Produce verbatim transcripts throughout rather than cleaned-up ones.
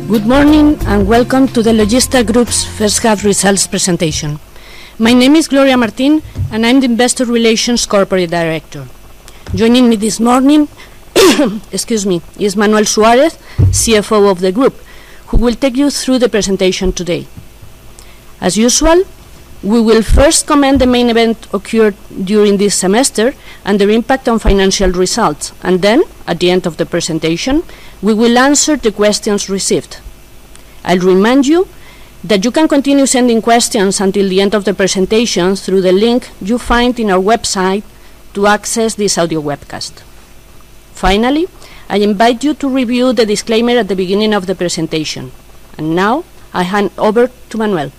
Good morning and welcome to the Logista Group's first half results presentation. My name is Gloria Martin and I'm the Investor Relations Corporate Director. Joining me this morning excuse me, is Manuel Suarez, C F O of the group, who will take you through the presentation today. As usual, we will first comment the main event occurred during this semester and their impact on financial results, and then, at the end of the presentation, we will answer the questions received. I'll remind you that you can continue sending questions until the end of the presentation through the link you find in our website to access this audio webcast. Finally, I invite you to review the disclaimer at the beginning of the presentation. And now, I hand over to Manuel.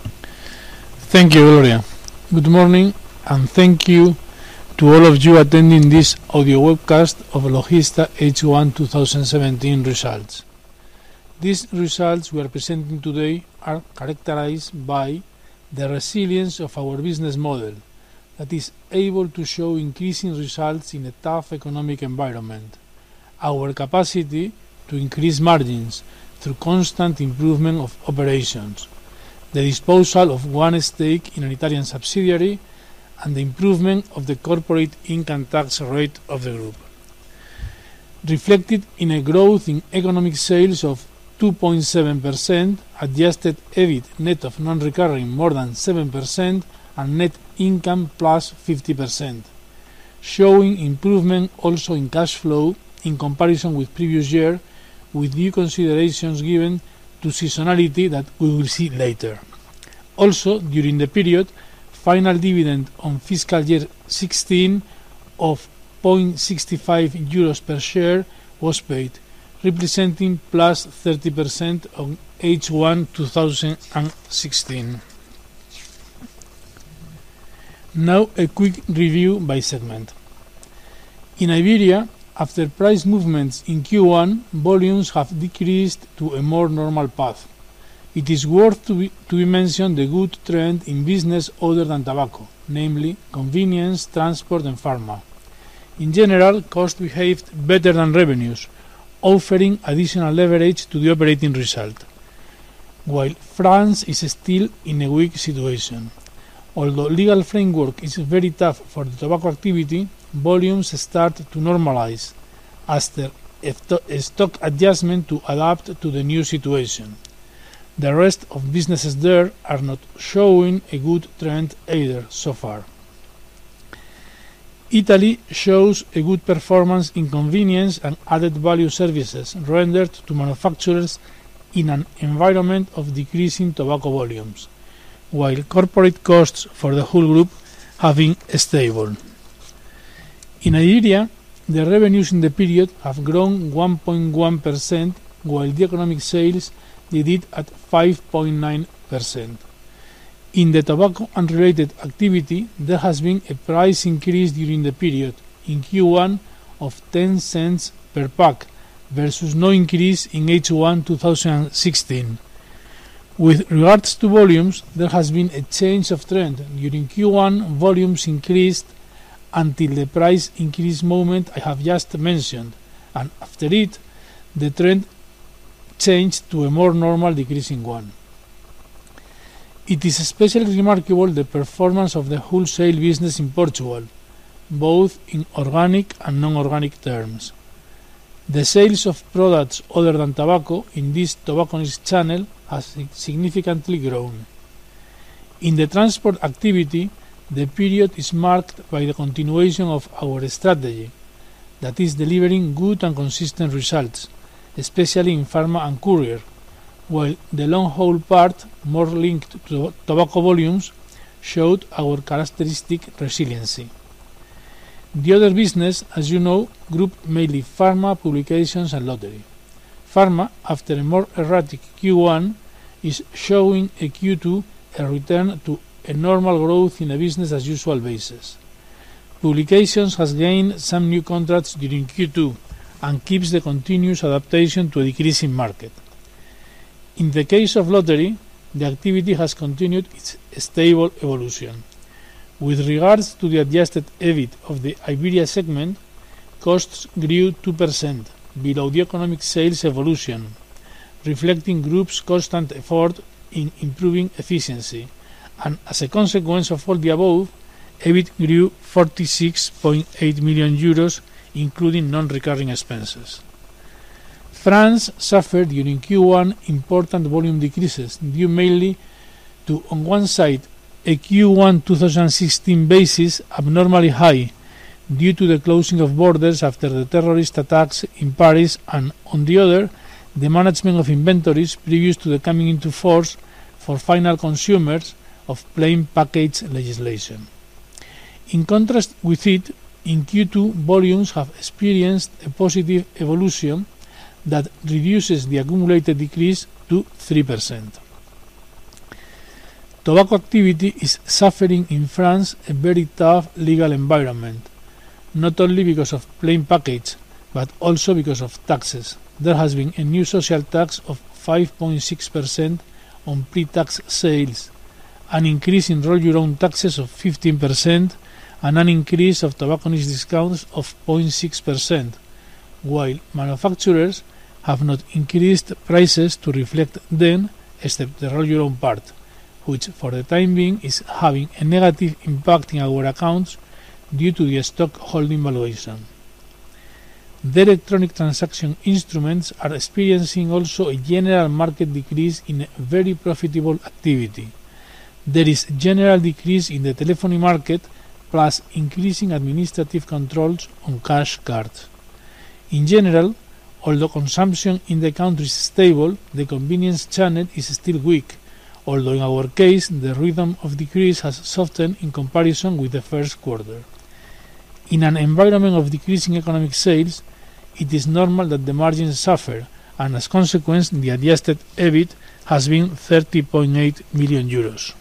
Thank you, Gloria. Good morning, and thank you to all of you attending this audio webcast of Logista H one twenty seventeen results. These results we are presenting today are characterized by the resilience of our business model that is able to show increasing results in a tough economic environment, our capacity to increase margins through constant improvement of operations, the disposal of one stake in an Italian subsidiary, and the improvement of the corporate income tax rate of the group, reflected in a growth in economic sales of two point seven percent, adjusted EBIT net of non-recurring more than seven percent, and net income plus fifty percent, showing improvement also in cash flow in comparison with previous year, with due considerations given to seasonality that we will see later. Also, during the period, final dividend on fiscal year sixteen of zero point six five euros per share was paid, representing plus thirty percent on H one twenty sixteen. Now a quick review by segment. In Iberia, after price movements in Q one, volumes have decreased to a more normal path. It is worth to be, to be mentioned the good trend in business other than tobacco, namely convenience, transport and pharma. In general, costs behaved better than revenues, offering additional leverage to the operating result, while France is still in a weak situation. Although legal framework is very tough for the tobacco activity, volumes start to normalize after a stock adjustment to adapt to the new situation. The rest of businesses there are not showing a good trend either so far. Italy shows a good performance in convenience and added value services rendered to manufacturers in an environment of decreasing tobacco volumes, while corporate costs for the whole group have been stable. In Iberia, the revenues in the period have grown one point one percent, while the economic sales did it at five point nine percent. In the tobacco and related activity, there has been a price increase during the period in Q one of ten cents per pack versus no increase in H one twenty sixteen. With regards to volumes, there has been a change of trend. During Q one, volumes increased until the price increase moment I have just mentioned, and after it, the trend changed to a more normal decreasing one. It is especially remarkable the performance of the wholesale business in Portugal, both in organic and non-organic terms. The sales of products other than tobacco in this tobacconist channel has significantly grown. In the transport activity, the period is marked by the continuation of our strategy, that is delivering good and consistent results, especially in pharma and courier, while the long-haul part, more linked to tobacco volumes, showed our characteristic resiliency. The other business, as you know, grouped mainly pharma, publications and lottery. Pharma, after a more erratic Q one, is showing a Q two a return to a normal growth in a business-as-usual basis. Publications has gained some new contracts during Q two and keeps the continuous adaptation to a decreasing market. In the case of lottery, the activity has continued its stable evolution. With regards to the adjusted EBIT of the Iberia segment, costs grew two percent, below the economic sales evolution, reflecting group's constant effort in improving efficiency, and as a consequence of all the above, EBIT grew forty-six point eight million euros, including non-recurring expenses. France suffered during Q one important volume decreases due mainly to, on one side, a Q one twenty sixteen basis abnormally high due to the closing of borders after the terrorist attacks in Paris, and on the other, the management of inventories previous to the coming into force for final consumers of plain package legislation. In contrast with it, in Q two, volumes have experienced a positive evolution that reduces the accumulated decrease to three percent. Tobacco activity is suffering in France a very tough legal environment, not only because of plain package, but also because of taxes. There has been a new social tax of five point six percent on pre-tax sales, an increase in roll-your-own taxes of fifteen percent, and an increase of tobacconist discounts of zero point six percent, while manufacturers have not increased prices to reflect them, except the roll-your-own part, which for the time being is having a negative impact in our accounts due to the stock holding valuation. The electronic transaction instruments are experiencing also a general market decrease in a very profitable activity. There is general decrease in the telephony market, plus increasing administrative controls on cash cards. In general, although consumption in the country is stable, the convenience channel is still weak, although in our case the rhythm of decrease has softened in comparison with the first quarter. In an environment of decreasing economic sales, it is normal that the margins suffer, and as a consequence the adjusted EBIT has been thirty point eight million euros.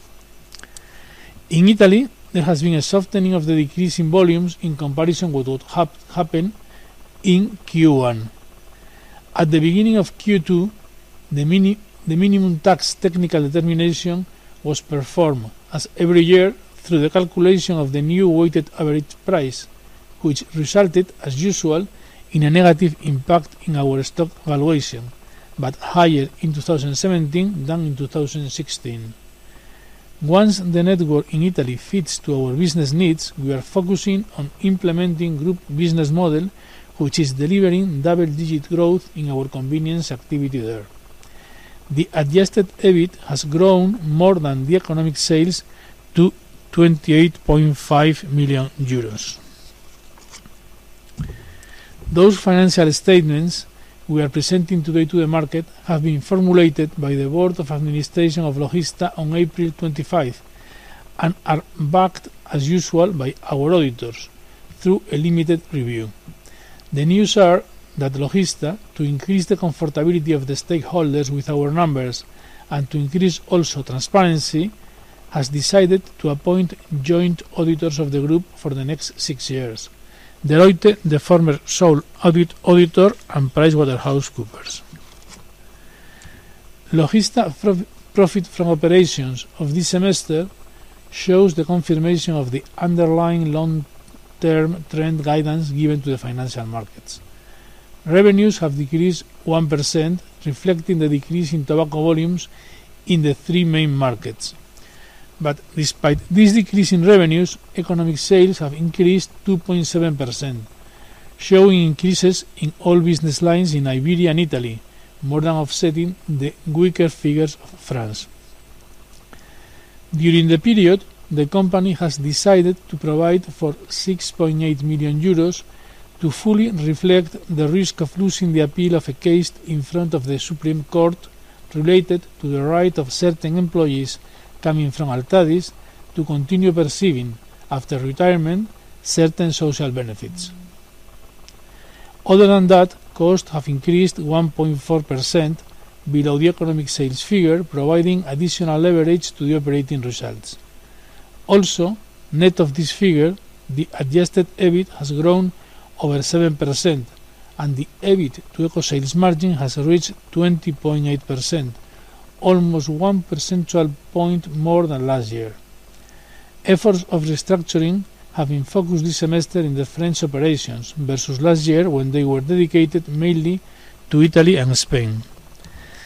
In Italy, there has been a softening of the decrease in volumes in comparison with what hap- happened in Q one. At the beginning of Q two, the, mini- the minimum tax technical determination was performed, as every year, through the calculation of the new weighted average price, which resulted, as usual, in a negative impact in our stock valuation, but higher in two thousand seventeen than in two thousand sixteen. Once the network in Italy fits to our business needs, we are focusing on implementing group business model, which is delivering double-digit growth in our convenience activity there. The adjusted EBIT has grown more than the economic sales to twenty-eight point five million euros. Those financial statements we are presenting today to the market have been formulated by the Board of Administration of Logista on April twenty-fifth and are backed as usual by our auditors through a limited review. The news are that Logista, to increase the comfortability of the stakeholders with our numbers and to increase also transparency, has decided to appoint joint auditors of the group for the next six years. Deloitte, the former sole audit auditor, and PricewaterhouseCoopers. Logista prof- profit from operations of this semester shows the confirmation of the underlying long-term trend guidance given to the financial markets. Revenues have decreased one percent, reflecting the decrease in tobacco volumes in the three main markets. But despite this decrease in revenues, economic sales have increased two point seven percent, showing increases in all business lines in Iberia and Italy, more than offsetting the weaker figures of France. During the period, the company has decided to provide for six point eight million euros to fully reflect the risk of losing the appeal of a case in front of the Supreme Court related to the right of certain employees coming from Altadis to continue perceiving, after retirement, certain social benefits. Other than that, costs have increased one point four percent below the economic sales figure, providing additional leverage to the operating results. Also, net of this figure, the adjusted EBIT has grown over seven percent, and the EBIT to eco-sales margin has reached twenty point eight percent, almost one percentage point more than last year. Efforts of restructuring have been focused this semester in the French operations versus last year when they were dedicated mainly to Italy and Spain.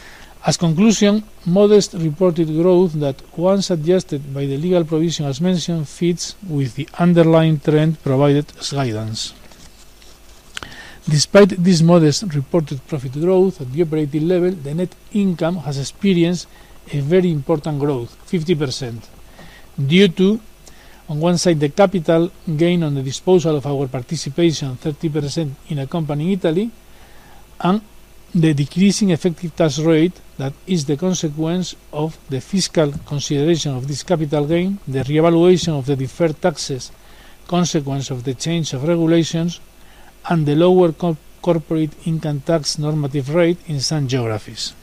As conclusion, modest reported growth that, once adjusted by the legal provision as mentioned, fits with the underlying trend provided as guidance. Despite this modest reported profit growth at the operating level, the net income has experienced a very important growth, fifty percent, due to, on one side, the capital gain on the disposal of our participation, thirty percent, in a company in Italy, and the decreasing effective tax rate that is the consequence of the fiscal consideration of this capital gain, the reevaluation of the deferred taxes, consequence of the change of regulations, and the lower co corporate income tax normative rate in some geographies.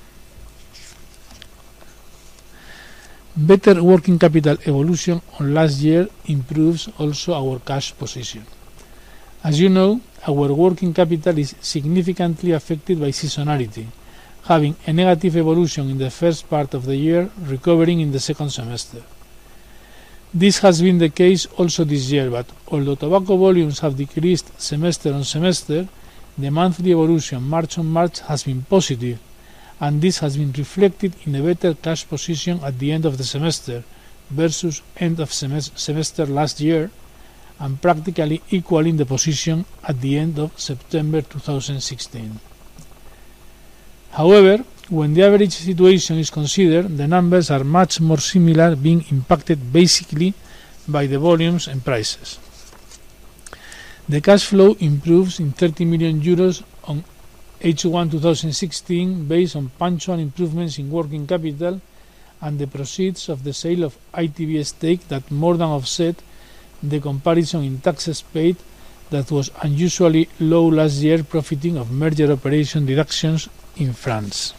Better working capital evolution on last year improves also our cash position. As you know, our working capital is significantly affected by seasonality, having a negative evolution in the first part of the year, recovering in the second semester. This has been the case also this year, but although tobacco volumes have decreased semester on semester, the monthly evolution March on March has been positive, and this has been reflected in a better cash position at the end of the semester versus end of semester last year, and practically equaling the position at the end of September two thousand sixteen. However, when the average situation is considered, the numbers are much more similar, being impacted basically by the volumes and prices. The cash flow improves in thirty million euros on H one two thousand sixteen based on punctual improvements in working capital and the proceeds of the sale of I T V stake that more than offset the comparison in taxes paid that was unusually low last year, profiting of merger operation deductions in France.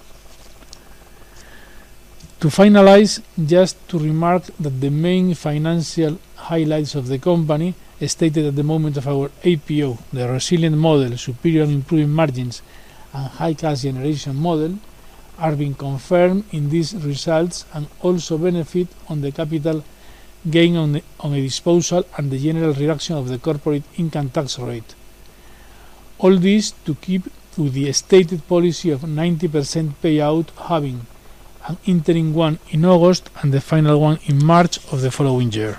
To finalize, just to remark that the main financial highlights of the company, stated at the moment of our I P O, the resilient model, superior and improving margins, and high cash generation model, are being confirmed in these results and also benefit on the capital gain on, the, on a disposal and the general reduction of the corporate income tax rate. All this to keep with the stated policy of ninety percent payout, having an interim one in August and the final one in March of the following year.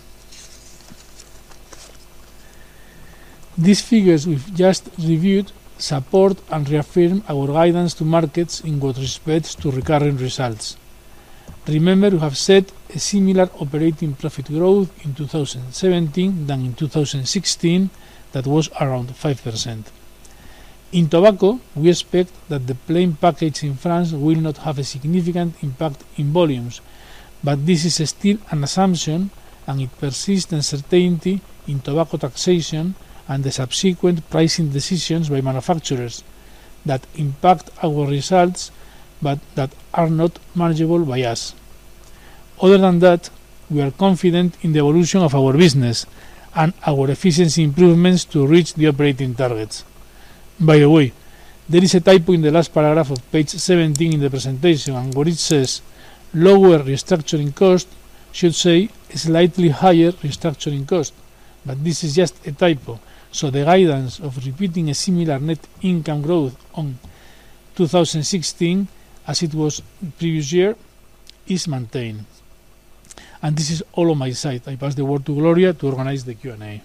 These figures we've just reviewed support and reaffirm our guidance to markets in what respects to recurring results. Remember, we have set a similar operating profit growth in two thousand seventeen than in two thousand sixteen, that was around five percent. In tobacco, we expect that the plain package in France will not have a significant impact in volumes, but this is still an assumption, and it persists uncertainty in tobacco taxation and the subsequent pricing decisions by manufacturers that impact our results but that are not manageable by us. Other than that, we are confident in the evolution of our business and our efficiency improvements to reach the operating targets. By the way, there is a typo in the last paragraph of page seventeen in the presentation, and where it says lower restructuring cost should say slightly higher restructuring cost, but this is just a typo, so the guidance of repeating a similar net income growth on two thousand sixteen as it was previous year is maintained. And this is all on my side. I pass the word to Gloria to organize the Q and A.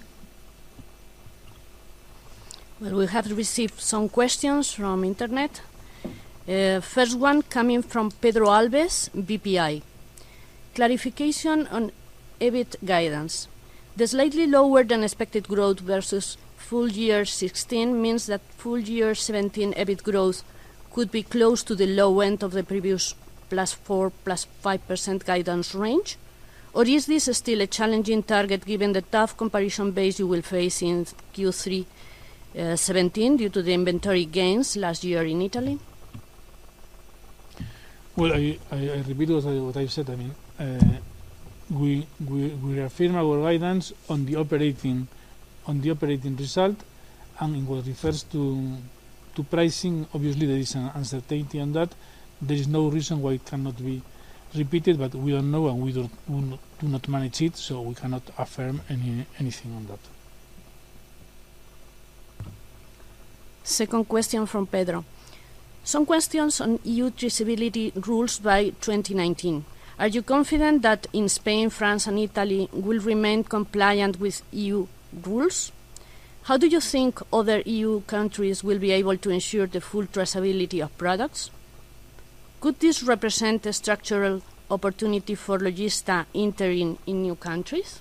Well, we have received some questions from internet. Uh, first one coming from Pedro Alves, B P I. Clarification on EBIT guidance. The slightly lower than expected growth versus full year sixteen means that full year seventeen EBIT growth could be close to the low end of the previous plus four, plus five percent guidance range? Or is this still a challenging target given the tough comparison base you will face in Q three uh, seventeen due to the inventory gains last year in Italy? Well, I, I, I repeat what, I, what I've said. I mean, uh, we, we we reaffirm our guidance on the operating on the operating result, and in what refers to to pricing, obviously there is an uncertainty on that. There is no reason why it cannot be repeated, but we don't know and we don't, we do not manage it, so we cannot affirm any anything on that. Second question from Pedro. Some questions on E U traceability rules by twenty nineteen. Are you confident that in Spain, France and Italy will remain compliant with E U rules? How do you think other E U countries will be able to ensure the full traceability of products? Could this represent a structural opportunity for Logista entering in new countries?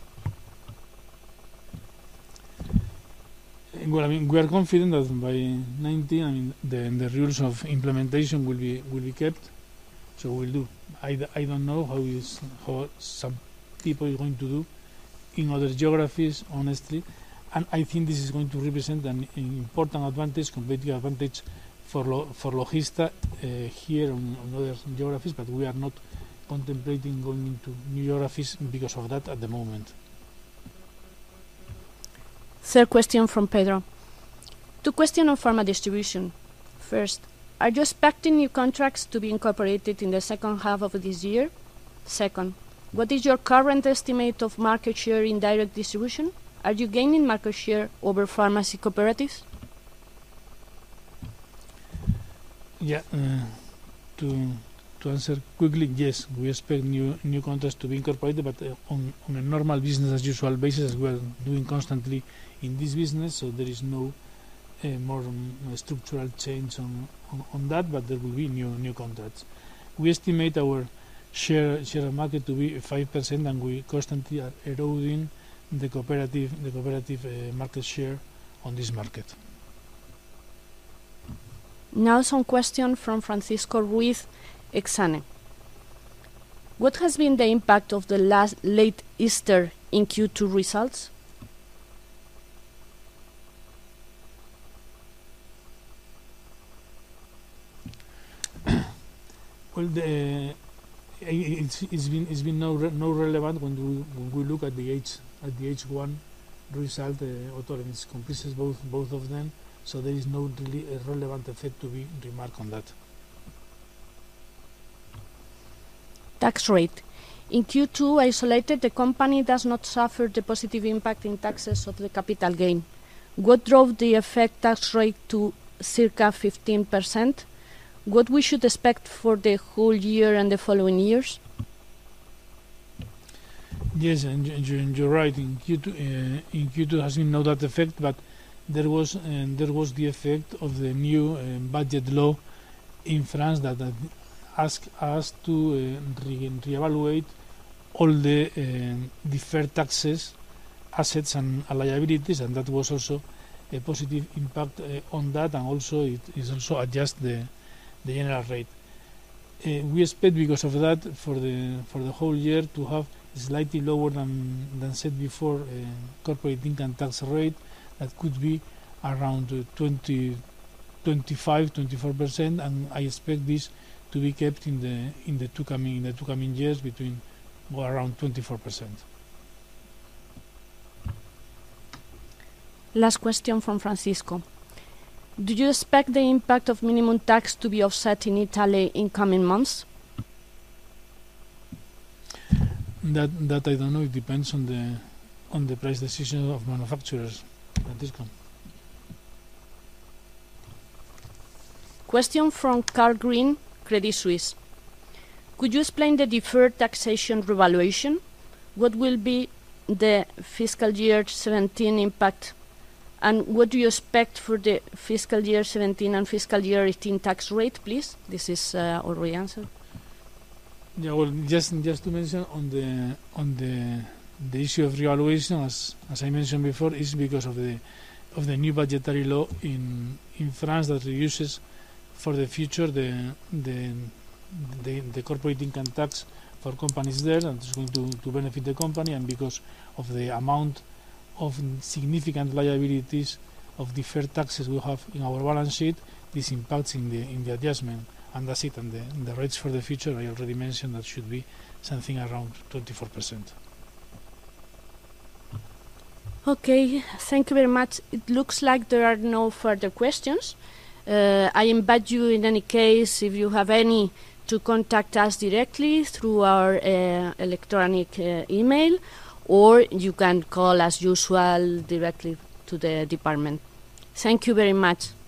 Well, I mean, we are confident that by nineteen, I mean, the, the rules of implementation will be will be kept. So we'll do. I, I don't know how is how some people are going to do in other geographies, honestly, and I think this is going to represent an, an important advantage, competitive advantage for lo, for Logista uh, here on, on other geographies, but we are not contemplating going into new geographies because of that at the moment. Third question from Pedro. Two questions on pharma distribution. First, are you expecting new contracts to be incorporated in the second half of this year? Second, what is your current estimate of market share in direct distribution? Are you gaining market share over pharmacy cooperatives? Yeah, uh, to to answer quickly, yes, we expect new new contracts to be incorporated, but uh, on, on a normal business as usual basis, as we are doing constantly in this business, so there is no uh, more um, structural change on, on, on that, but there will be new new contracts. We estimate our share share of market to be five percent, and we constantly are eroding the cooperative the cooperative uh, market share on this market. Now some question from Francisco Ruiz Exane. What has been the impact of the last late Easter in Q two results? Well, the, it's, it's been it's been no re, no relevant when we when we look at the H at the H one result. Uh, Autonomous comprises both both of them, so there is no really a relevant effect to be remarked on that. Tax rate. In Q two isolated, the company does not suffer the positive impact in taxes of the capital gain. What drove the effect tax rate to circa fifteen percent? What we should expect for the whole year and the following years? Yes, and you're right. In Q two, uh, in Q two has been no that effect, but there was uh, there was the effect of the new uh, budget law in France that, that asked us to uh, re reevaluate all the uh, deferred taxes, assets and uh, liabilities, and that was also a positive impact uh, on that, and also it is also adjust the the general rate. Uh, we expect because of that for the for the whole year to have slightly lower than than said before uh, corporate income tax rate that could be around uh, twenty, twenty-five, twenty-four percent, and I expect this to be kept in the in the two coming in the two coming years between well, around twenty-four percent. Last question from Francisco. Do you expect the impact of minimum tax to be offset in Italy in coming months? That that I don't know. It depends on the on the price decision of manufacturers. Francisco. Question from Carl Green, Credit Suisse. Could you explain the deferred taxation revaluation? What will be the fiscal year seventeen impact? And what do you expect for the fiscal year seventeen and fiscal year eighteen tax rate, please? This is uh, already answered. Yeah, well, just just to mention on the on the the issue of revaluation, as as I mentioned before, is because of the of the new budgetary law in in France that reduces for the future the the the, the corporate income tax for companies there, and it's going to, to benefit the company, and because of the amount of significant liabilities of deferred taxes we have in our balance sheet, this impacts in the in the adjustment, and that's it. And the, the rates for the future, I already mentioned that should be something around twenty-four percent. Okay, thank you very much. It looks like there are no further questions. Uh, I invite you, in any case, if you have any, to contact us directly through our uh, electronic uh, email, or you can call as usual directly to the department. Thank you very much.